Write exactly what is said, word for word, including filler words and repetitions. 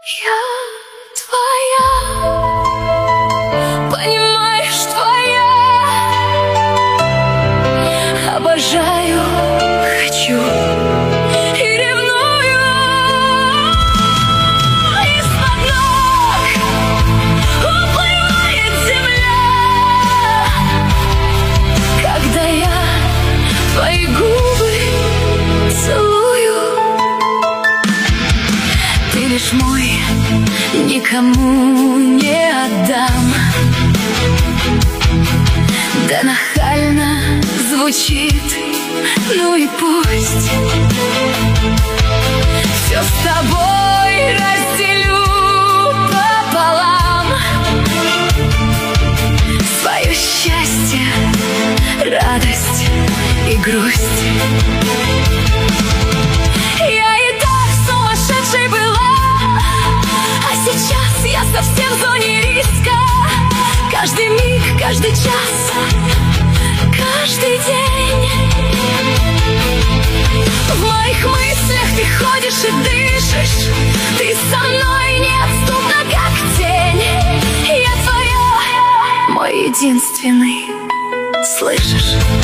Я твоя, понимаешь, твоя. Обожаю, хочу и ревную. Из-под ног уплывает земля, когда я твои губы целую. Ты лишь мой, никому не отдам. Да нахально звучит, ну и пусть. Все с тобой разделю пополам. Свое счастье, радость и грусть. Я и так сумасшедшей была, а сейчас я совсем в зоне риска. Каждый миг, каждый час, каждый день в моих мыслях ты ходишь и дышишь. Ты со мной неотступна, как тень. Я твоя, мой единственный, слышишь?